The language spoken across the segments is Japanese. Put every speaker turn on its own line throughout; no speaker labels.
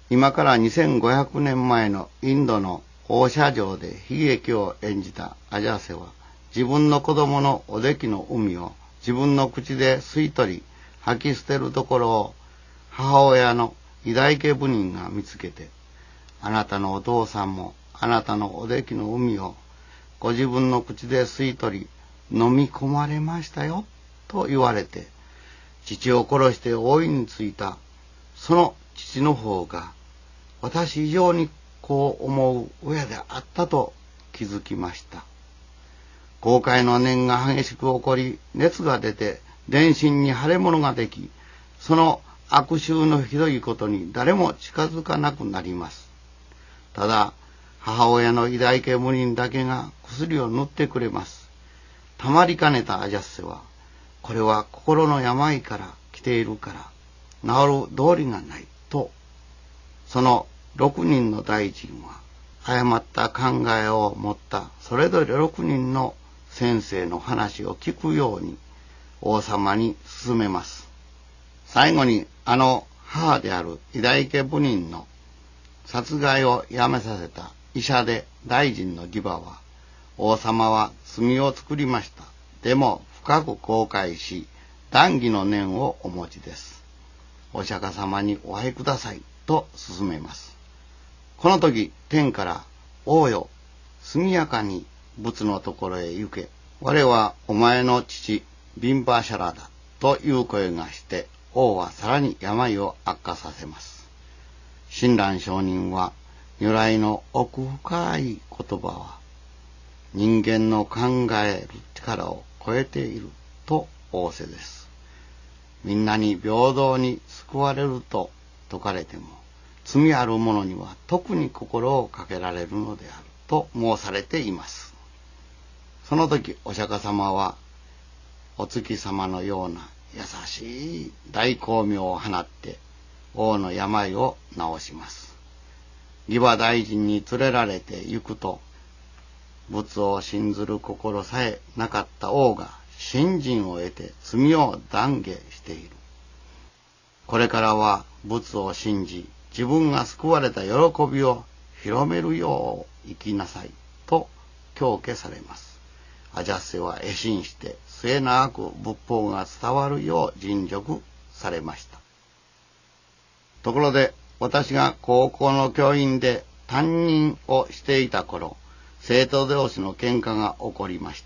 今から2500年前のインドの王社城で悲劇を演じたアジャーセは、自分の子供のおできの海を自分の口で吸い取り吐き捨てるところを母親のイダイケ部人が見つけて、あなたのお父さんもあなたのおできの海をご自分の口で吸い取り飲み込まれましたよと言われて、父を殺して王位についたその父の方が私以上にこう思う親であったと気づきました。後悔の念が激しく起こり、熱が出て全身に腫れ物ができ、その悪臭のひどいことに誰も近づかなくなります。ただ母親のイダイケ部人だけが薬を塗ってくれます。たまりかねたアジャッセは、これは心の病から来ているから治る道理がないと、その6人の大臣は誤った考えを持ったそれぞれ6人の先生の話を聞くように王様に勧めます。最後に母であるイダイケ部人の殺害をやめさせた医者で大臣のギバは、王様は罪を作りました。でも深く後悔し、談義の念をお持ちです。お釈迦様にお会いくださいと勧めます。この時天から、王よ、速やかに仏のところへ行け。我はお前の父ビンバシャラだという声がして、王はさらに病を悪化させます。親鸞上人は、如来の奥深い言葉は人間の考える力を超えていると仰せです。みんなに平等に救われると説かれても、罪ある者には特に心をかけられるのであると申されています。その時お釈迦様は、お月様のような優しい大光明を放って王の病を治します。義馬大臣に連れられて行くと、仏を信ずる心さえなかった王が信心を得て罪を懺悔している。これからは仏を信じ、自分が救われた喜びを広めるよう生きなさいと教化されます。アジャッセは会心して末永く仏法が伝わるよう尽力されました。ところで、私が高校の教員で担任をしていた頃、生徒同士の喧嘩が起こりました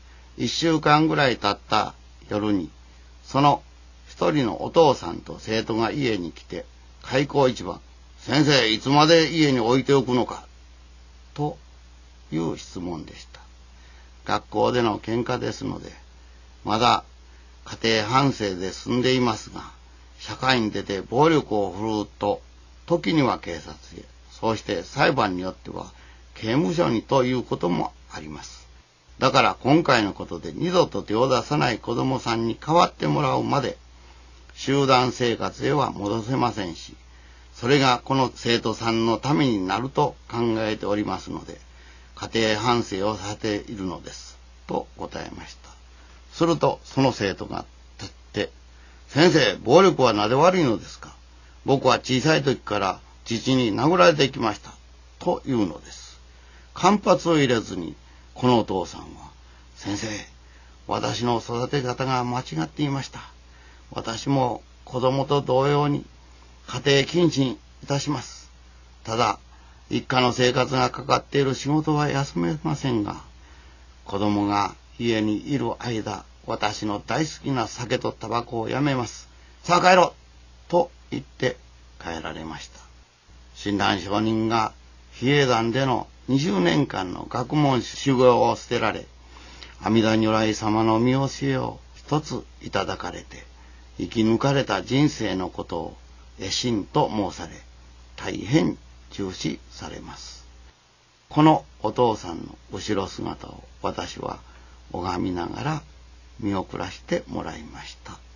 。1週間ぐらい経った夜に、その一人のお父さんと生徒が家に来て、開口一番、先生、いつまで家に置いておくのかという質問でした。学校での喧嘩ですので、まだ家庭反省で済んでいますが、社会に出て暴力を振るうと、時には警察へ、そうして裁判によっては刑務所にということもあります。だから今回のことで二度と手を出さない子供さんに代わってもらうまで、集団生活へは戻せませんし、それがこの生徒さんのためになると考えておりますので、家庭反省をさせているのです、と答えました。するとその生徒が立って、先生、暴力はなぜ悪いのですか？僕は小さい時から父に殴られてきました、というのです。間髪を入れずに、このお父さんは、先生、私の育て方が間違っていました。私も子供と同様に家庭謹慎いたします。ただ、一家の生活がかかっている仕事は休めませんが、子供が家にいる間、私の大好きな酒とタバコをやめます。さあ帰ろうと言って帰られました。親鸞上人が比叡山での20年間の学問修行を捨てられ、阿弥陀如来様の見教えを一ついただかれて、生き抜かれた人生のことを会心と申され、大変重視されます。このお父さんの後ろ姿を私は拝みながら見送らせてもらいました。